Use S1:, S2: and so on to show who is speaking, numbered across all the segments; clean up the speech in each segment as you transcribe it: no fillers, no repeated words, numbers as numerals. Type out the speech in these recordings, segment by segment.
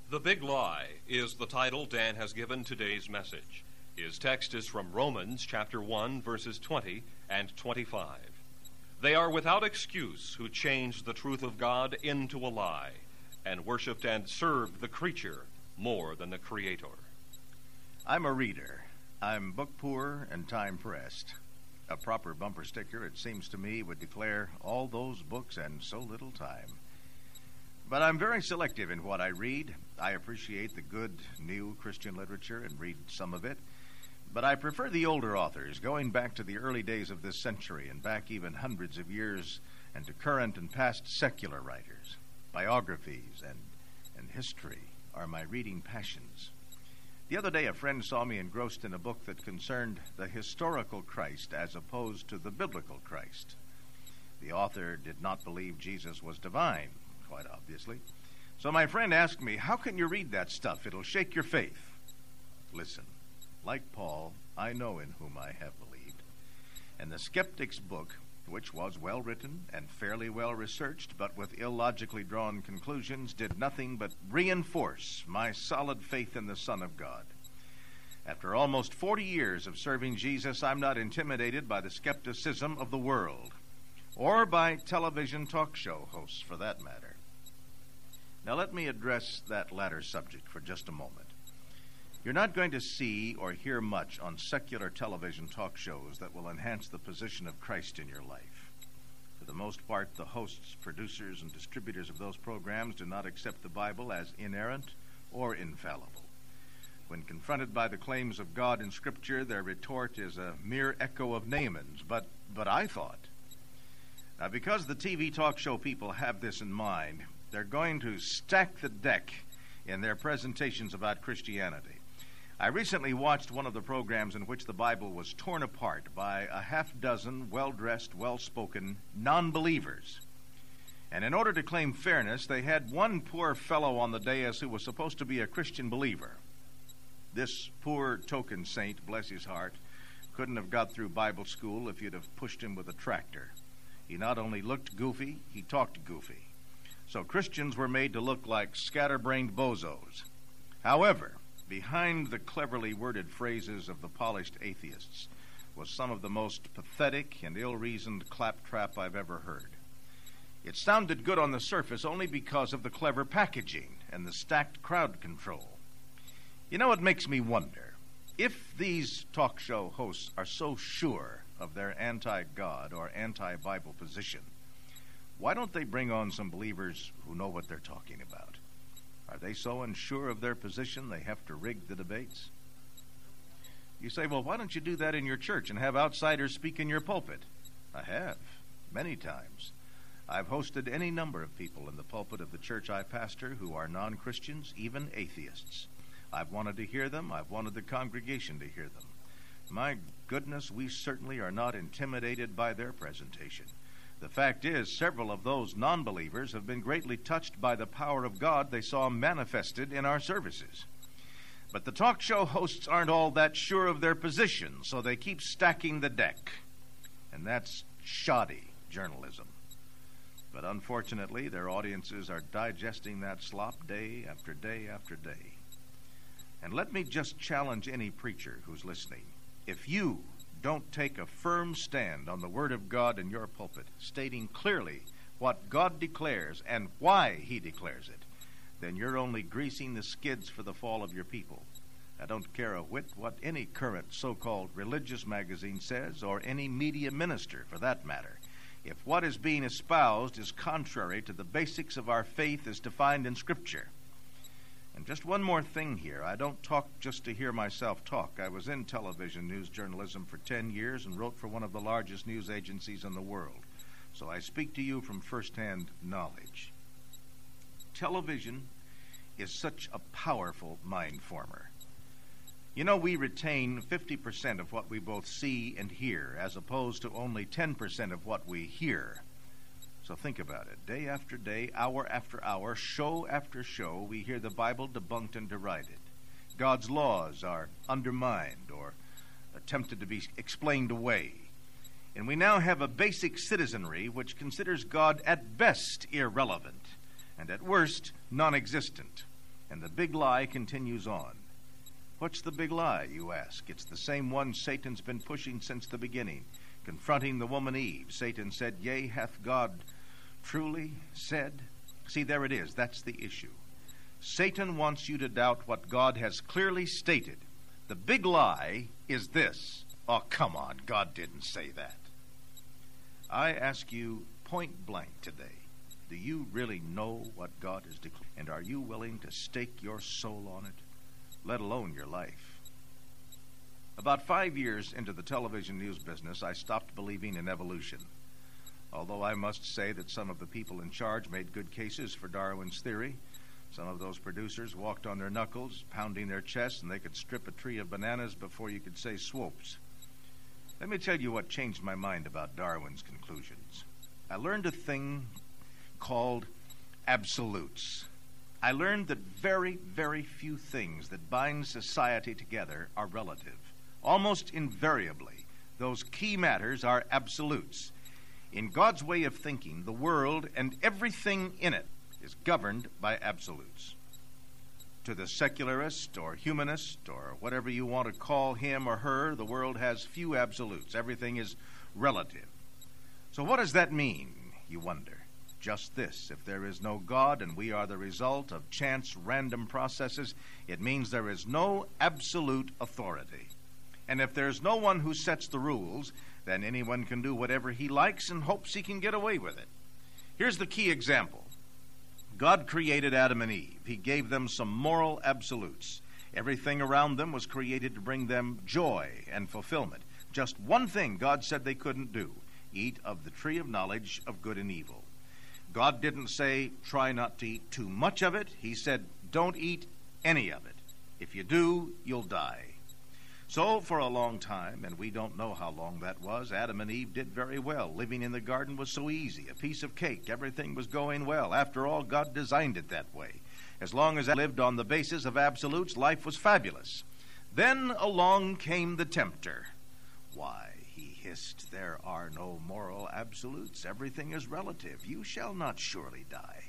S1: The Big Lie is the title Dan has given today's message. His text is from Romans chapter 1, verses 20 and 25. They are without excuse who changed the truth of God into a lie and worshiped and served the creature more than the Creator.
S2: I'm a reader. I'm book poor and time pressed. A proper bumper sticker, it seems to me, would declare all those books and so little time. But I'm very selective in what I read. I appreciate the good, new Christian literature and read some of it. But I prefer the older authors, going back to the early days of this century and back even hundreds of years, and to current and past secular writers. Biographies and history are my reading passions. The other day, a friend saw me engrossed in a book that concerned the historical Christ as opposed to the biblical Christ. The author did not believe Jesus was divine, quite obviously. So my friend asked me, "How can you read that stuff? It'll shake your faith." Listen, like Paul, I know in whom I have believed. And the skeptic's book, which was well written and fairly well researched, but with illogically drawn conclusions, did nothing but reinforce my solid faith in the Son of God. After almost 40 years of serving Jesus, I'm not intimidated by the skepticism of the world, or by television talk show hosts, for that matter. Now let me address that latter subject for just a moment. You're not going to see or hear much on secular television talk shows that will enhance the position of Christ in your life. For the most part, the hosts, producers, and distributors of those programs do not accept the Bible as inerrant or infallible. When confronted by the claims of God in Scripture, their retort is a mere echo of Naaman's, but I thought. Now, because the TV talk show people have this in mind, they're going to stack the deck in their presentations about Christianity. I recently watched one of the programs in which the Bible was torn apart by a half-dozen well-dressed, well-spoken non-believers. And in order to claim fairness, they had one poor fellow on the dais who was supposed to be a Christian believer. This poor token saint, bless his heart, couldn't have got through Bible school if you'd have pushed him with a tractor. He not only looked goofy, he talked goofy. So Christians were made to look like scatterbrained bozos. However, behind the cleverly worded phrases of the polished atheists was some of the most pathetic and ill-reasoned claptrap I've ever heard. It sounded good on the surface only because of the clever packaging and the stacked crowd control. You know, it makes me wonder, if these talk show hosts are so sure of their anti-God or anti-Bible position, why don't they bring on some believers who know what they're talking about? Are they so unsure of their position they have to rig the debates? You say, well, why don't you do that in your church and have outsiders speak in your pulpit? I have, many times. I've hosted any number of people in the pulpit of the church I pastor who are non-Christians, even atheists. I've wanted to hear them. I've wanted the congregation to hear them. My goodness, we certainly are not intimidated by their presentation. The fact is, several of those non-believers have been greatly touched by the power of God they saw manifested in our services. But the talk show hosts aren't all that sure of their position, so they keep stacking the deck. And that's shoddy journalism. But unfortunately, their audiences are digesting that slop day after day after day. And let me just challenge any preacher who's listening. If you don't take a firm stand on the Word of God in your pulpit, stating clearly what God declares and why He declares it, then you're only greasing the skids for the fall of your people. I don't care a whit what any current so-called religious magazine says, or any media minister for that matter. If what is being espoused is contrary to the basics of our faith as defined in Scripture. And just one more thing here. I don't talk just to hear myself talk. I was in television news journalism for 10 years and wrote for one of the largest news agencies in the world. So I speak to you from first-hand knowledge. Television is such a powerful mind former. You know, we retain 50% of what we both see and hear, as opposed to only 10% of what we hear. So think about it. Day after day, hour after hour, show after show, we hear the Bible debunked and derided. God's laws are undermined or attempted to be explained away. And we now have a basic citizenry which considers God at best irrelevant and at worst non-existent. And the big lie continues on. What's the big lie, you ask? It's the same one Satan's been pushing since the beginning. Confronting the woman Eve, Satan said, "Yea, hath God truly said?" See, there it is. That's the issue. Satan wants you to doubt what God has clearly stated. The big lie is this. Oh, come on, God didn't say that. I ask you point blank today, do you really know what God has declared? And are you willing to stake your soul on it, let alone your life? About 5 years into the television news business, I stopped believing in evolution. Although I must say that some of the people in charge made good cases for Darwin's theory. Some of those producers walked on their knuckles, pounding their chests, and they could strip a tree of bananas before you could say swoops. Let me tell you what changed my mind about Darwin's conclusions. I learned a thing called absolutes. I learned that very, very few things that bind society together are relative. Almost invariably, those key matters are absolutes. In God's way of thinking, the world and everything in it is governed by absolutes. To the secularist or humanist or whatever you want to call him or her, the world has few absolutes. Everything is relative. So what does that mean, you wonder? Just this: if there is no God and we are the result of chance random processes, it means there is no absolute authority. And if there's no one who sets the rules, then anyone can do whatever he likes and hopes he can get away with it. Here's the key example. God created Adam and Eve. He gave them some moral absolutes. Everything around them was created to bring them joy and fulfillment. Just one thing God said they couldn't do: eat of the tree of knowledge of good and evil. God didn't say, try not to eat too much of it. He said, don't eat any of it. If you do, you'll die. So for a long time, and we don't know how long that was, Adam and Eve did very well. Living in the garden was so easy, a piece of cake. Everything was going well. After all, God designed it that way. As long as I lived on the basis of absolutes, life was fabulous. Then along came the tempter. Why, he hissed, there are no moral absolutes. Everything is relative. You shall not surely die.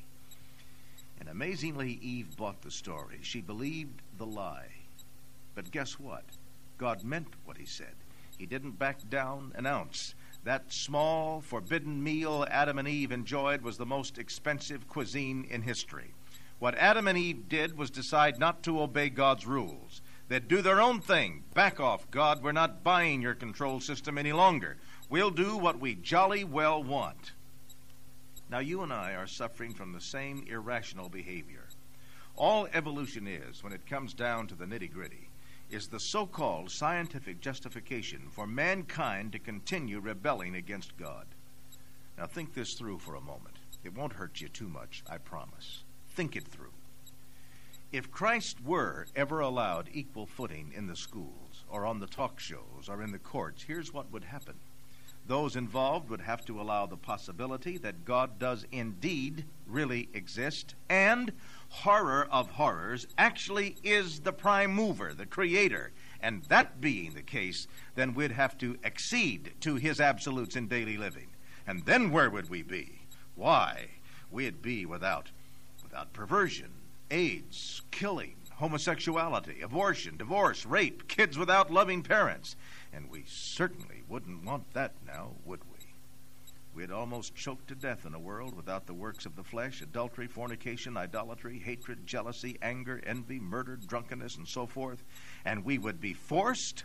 S2: And amazingly, Eve bought the story. She believed the lie. But guess what? God meant what he said. He didn't back down an ounce. That small, forbidden meal Adam and Eve enjoyed was the most expensive cuisine in history. What Adam and Eve did was decide not to obey God's rules. They'd do their own thing. Back off, God. We're not buying your control system any longer. We'll do what we jolly well want. Now, you and I are suffering from the same irrational behavior. All evolution is, when it comes down to the nitty-gritty, is the so-called scientific justification for mankind to continue rebelling against God. Now think this through for a moment. It won't hurt you too much, I promise. Think it through. If Christ were ever allowed equal footing in the schools or on the talk shows or in the courts, here's what would happen. Those involved would have to allow the possibility that God does indeed really exist, and horror of horrors, actually is the prime mover, the creator. And that being the case, then we'd have to accede to his absolutes in daily living. And then where would we be? Why, we'd be without perversion, AIDS, killing, homosexuality, abortion, divorce, rape, kids without loving parents. And we certainly wouldn't want that now, would we? We'd almost choke to death in a world without the works of the flesh: adultery, fornication, idolatry, hatred, jealousy, anger, envy, murder, drunkenness, and so forth. And we would be forced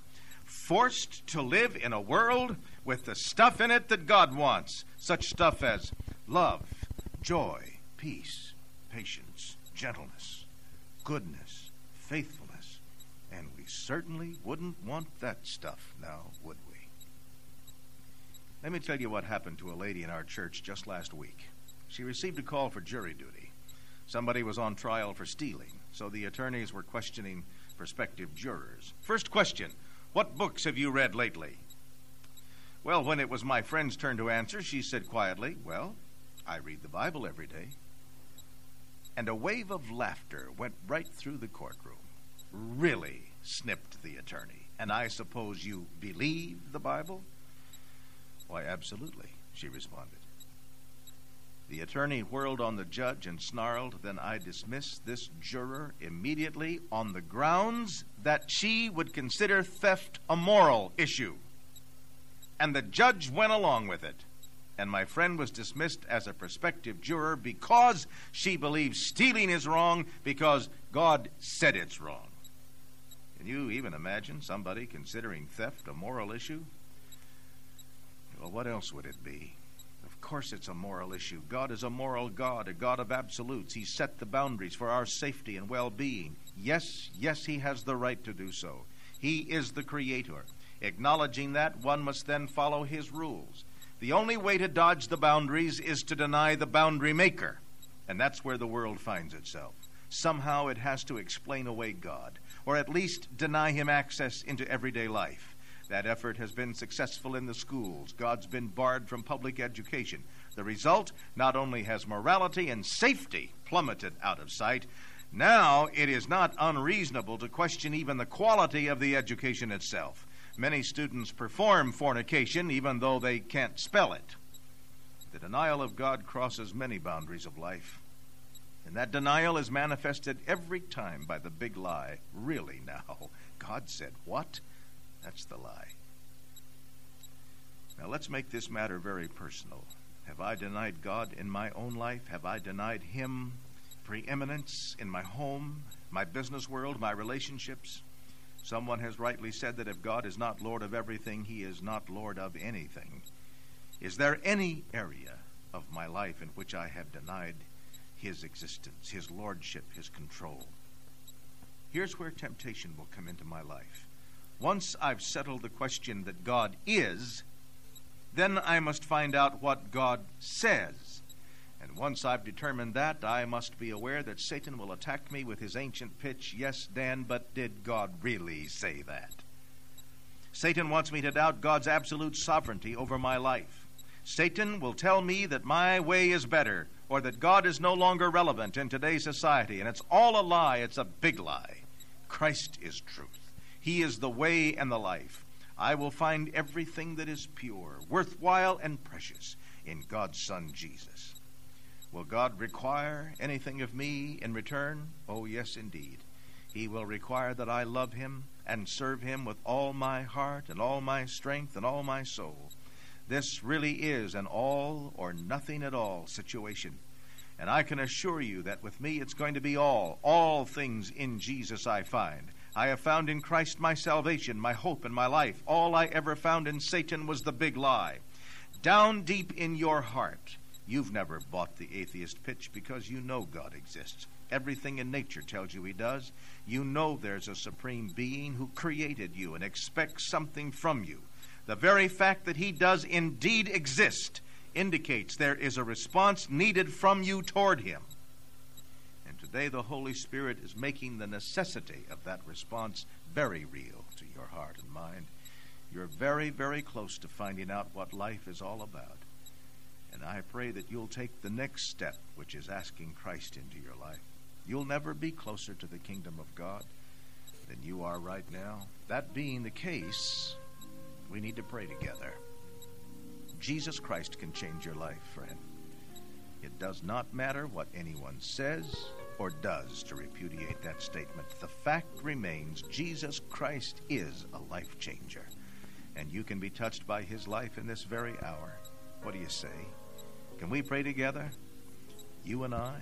S2: to live in a world with the stuff in it that God wants. Such stuff as love, joy, peace, patience, gentleness, goodness, faithfulness. And we certainly wouldn't want that stuff now, would we? Let me tell you what happened to a lady in our church just last week. She received a call for jury duty. Somebody was on trial for stealing, so the attorneys were questioning prospective jurors. First question: what books have you read lately? Well, when it was my friend's turn to answer, she said quietly, well, I read the Bible every day. And a wave of laughter went right through the courtroom. Really, snipped the attorney. And I suppose you believe the Bible? Why, absolutely, she responded. The attorney whirled on the judge and snarled, "Then I dismiss this juror immediately on the grounds that she would consider theft a moral issue." And the judge went along with it. And my friend was dismissed as a prospective juror because she believes stealing is wrong because God said it's wrong. Can you even imagine somebody considering theft a moral issue? Well, what else would it be? Of course it's a moral issue. God is a moral God, a God of absolutes. He set the boundaries for our safety and well-being. Yes, he has the right to do so. He is the Creator. Acknowledging that, one must then follow His rules. The only way to dodge the boundaries is to deny the boundary maker. And that's where the world finds itself. Somehow it has to explain away God, or at least deny Him access into everyday life. That effort has been successful in the schools. God's been barred from public education. The result, not only has morality and safety plummeted out of sight, now it is not unreasonable to question even the quality of the education itself. Many students perform fornication even though they can't spell it. The denial of God crosses many boundaries of life. And that denial is manifested every time by the big lie. Really now, God said what? That's the lie. Now let's make this matter very personal. Have I denied God in my own life? Have I denied Him preeminence in my home, my business world, my relationships? Someone has rightly said that if God is not Lord of everything, He is not Lord of anything. Is there any area of my life in which I have denied His existence, His lordship, His control? Here's where temptation will come into my life. Once I've settled the question that God is, then I must find out what God says. And once I've determined that, I must be aware that Satan will attack me with his ancient pitch, "Yes, Dan, but did God really say that?" Satan wants me to doubt God's absolute sovereignty over my life. Satan will tell me that my way is better, or that God is no longer relevant in today's society, and it's all a lie. It's a big lie. Christ is truth. He is the way and the life. I will find everything that is pure, worthwhile, and precious in God's Son, Jesus. Will God require anything of me in return? Oh, yes, indeed. He will require that I love Him and serve Him with all my heart and all my strength and all my soul. This really is an all or nothing at all situation. And I can assure you that with me it's going to be all things in Jesus I find. I have found in Christ my salvation, my hope, and my life. All I ever found in Satan was the big lie. Down deep in your heart, you've never bought the atheist pitch because you know God exists. Everything in nature tells you He does. You know there's a supreme being who created you and expects something from you. The very fact that He does indeed exist indicates there is a response needed from you toward Him. And today the Holy Spirit is making the necessity of that response very real to your heart and mind. You're very, very close to finding out what life is all about. And I pray that you'll take the next step, which is asking Christ into your life. You'll never be closer to the kingdom of God than you are right now. That being the case, we need to pray together. Jesus Christ can change your life, friend. It does not matter what anyone says or does to repudiate that statement. The fact remains, Jesus Christ is a life changer. And you can be touched by His life in this very hour. What do you say? Can we pray together? You and I?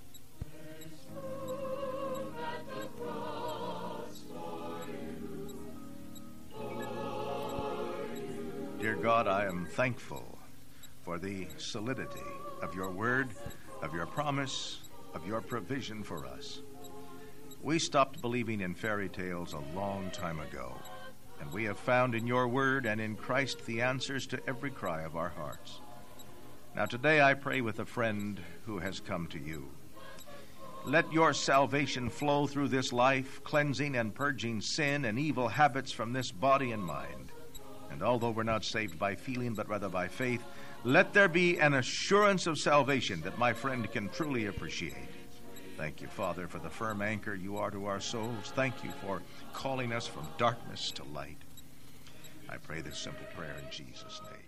S2: Dear God, I am thankful for the solidity of your word, of your promise, of your provision for us. We stopped believing in fairy tales a long time ago, and we have found in your word and in Christ the answers to every cry of our hearts. Now today I pray with a friend who has come to you. Let your salvation flow through this life, cleansing and purging sin and evil habits from this body and mind. And although we're not saved by feeling, but rather by faith, let there be an assurance of salvation that my friend can truly appreciate. Thank you, Father, for the firm anchor you are to our souls. Thank you for calling us from darkness to light. I pray this simple prayer in Jesus' name.